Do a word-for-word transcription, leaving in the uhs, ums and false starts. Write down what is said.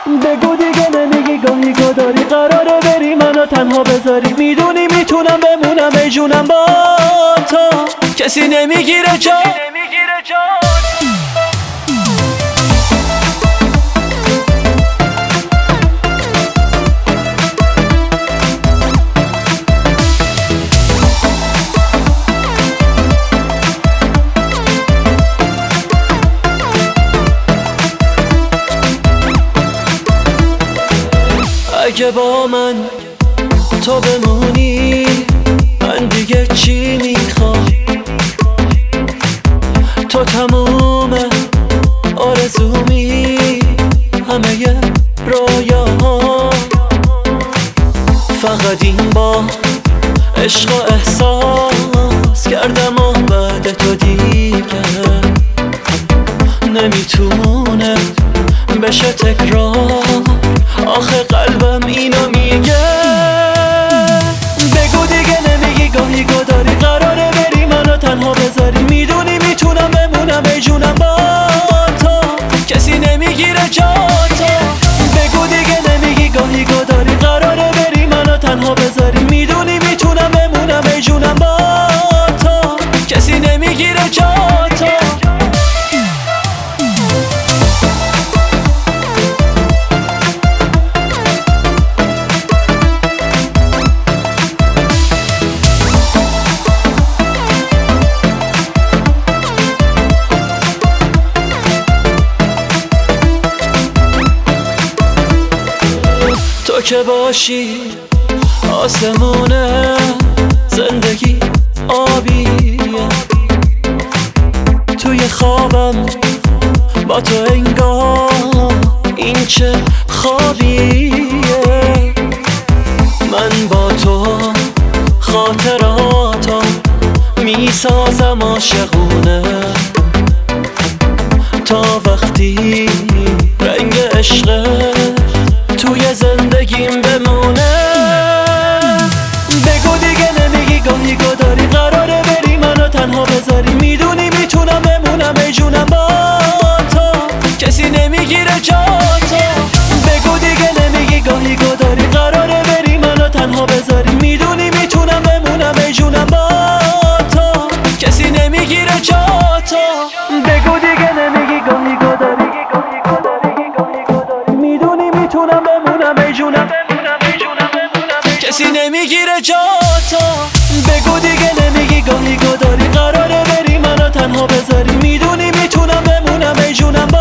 بگو دیگه نمیگی گاهی گداری قراره بری منو تنها بذاری. میدونی میتونم بمونم ای جونم با تو، کسی نمیگیره جا. اگه با من تو بمونی من دیگه چی میخوام؟ تو تموم آرزومی، همه رویاها، فقط این با عشق و احساس کردم و بعد تو دیگه نمیتونه بشه تکرار. آخه قلبم اینو میگه. بگو دیگه نمیگی گاهی گداری قراره بری منو تنها بذاری. میدونی میتونم بمونم ای جونم با تو، کسی نمیگیره جا تو. بگو دیگه نمیگی گاهی گداری قراره بری منو تنها بذاری. میدونی میتونم بمونم ای جونم با تو، کسی نمیگیره جا تو. تو که باشی آسمونه، زندگی آبیه. توی خوابم با تو انگار این چه خوابیه. من با تو خاطراتم میسازم عاشقونه، تا وقتی رنگ عشق توی زندگیم بمونه. بگو دیگه نمیگی گاهی گداری قراره بری منو تنها بذاری. میدونی میتونم بمونم ای جونم با تو، کسی نمیگیره جا تو. بگو دیگه نمیگی گاهی گداری قراره بری منو تنها بذاری. میدونی میتونم بمونم ای جونم با تو، کسی نمیگیره جا تو. بگو دیگه نمیگی گاهی گداری میتونم بمونم ای جونم، کسی نمیگیره جا تو. بگو دیگه نمیگی گاهی گداری قراره بری منو تنها بذاری. میدونی میتونم بمونم ای جونم با